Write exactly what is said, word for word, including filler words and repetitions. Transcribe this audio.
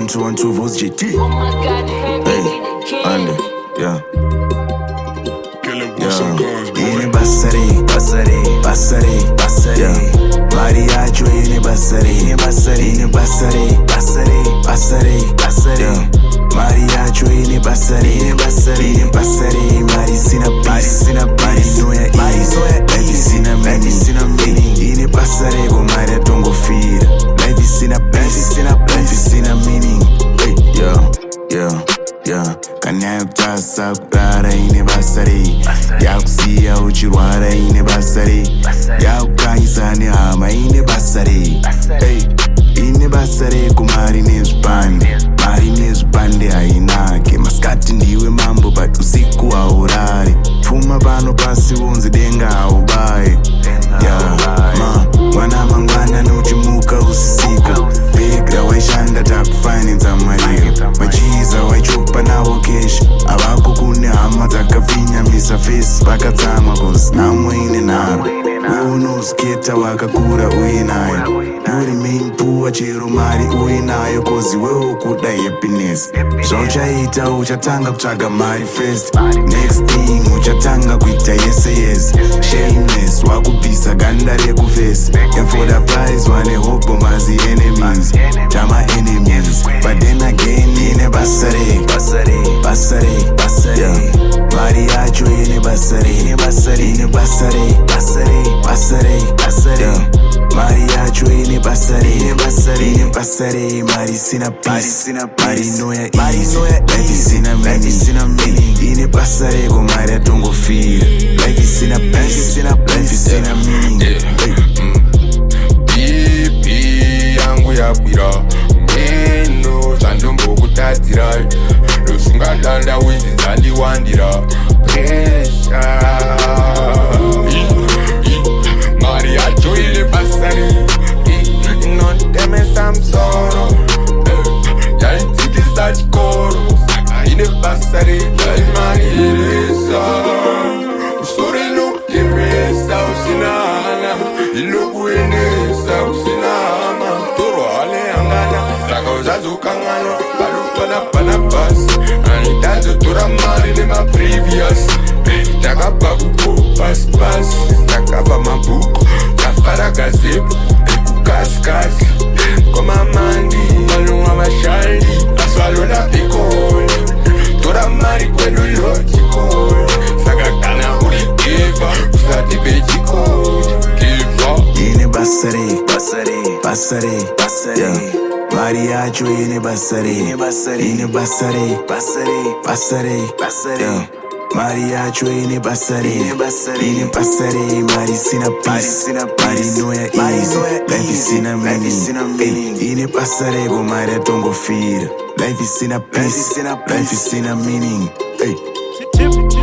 one two one two votes J T. Hey, under, yeah. Ini basari, basari, basari, basari. Mariachi ini basari, ini basari, ini basari, basari, basari, basari. Mariachi ini basari, ini basari, ini basari. Marisina, marisina, marinoya, marinoya. Life is in a life is in a meaning. Ini basari, go Maria tongo fira. Life is in a life is in a life is in a meaning. Hey, yo, yo, yo. Kanayakta sakara ini basari. Yakusiya uchirwara ini basari. Yakukaisa ni hama ini basari. Hey, ini basari kumari nezvipande. Mari nezvipande hainake. Maskati ndiwe mambo but usiku haurari. Pfuma pano pasi unzi denga haubaye. Yeah, ma, mwana mangwana nochimuka usisika. Begra waishanda takufinance amarira. Machiza waichopa nawo cash. Avako kune hama dzakafinya misa face. Vakatsamwa cause namwe ine nharo. Unoziketa wakakura uinayo. Uri main poor chero mari uinayo. Cause iwewo kuda happiness. Zvauchaita uchatanga kutsvaga mari first. Next thing uchatanga kuita yese yese. Shameless wakubvisa ganda rekufesi. And for the prize wane hope mazi enemies. Tama enemies. But then again ine basare. Basare, basare, basare. Mariachi ine basare, ine basare, ine basare, basare, basare, basare. Mariachi ine basare, ine basare, ine basare. Marisina marisina marinoya, marinoya. Life is in a life is in a meaning. Ine basare go Maria tongo fira. Life is in a life is in a life is in a meaning. Bibi yangu yakwira. Meno chandombo kutadzira. Losungadanda wizizali wandira. Pressure. Mariachi ile basari. Not them some sorrow. Yaitikisa chikoro. Saka ile basari. Dali marisa. Usore no kemesa usinana. Iloku enesa usinama. Toro ale angana. Saka uzazukangano. Balupana panapasi. Anitazo tura mari ne ma previous. Takapa buku pas pas. Takapa mabuku. Takara gazepu. Ekukaskasi. Koma mandi. Malunga mashali. Aswalo na pikoni. Tura mari kwenu lojikoni. Sagakana uri kiva. Usati bejikoni. Kiva. Ine basare, basare, basare, basare. Mariachi ine basare, ine basare, ine basare, basare, basare, basare. Mariachi ine basare, ine basare, ine basare. Marisina marisina marinoya, marinoya. Life is in a life is in a meaning. Ine basare go Maria tongo fira. Life is in a life is in a life is in a meaning. Hey.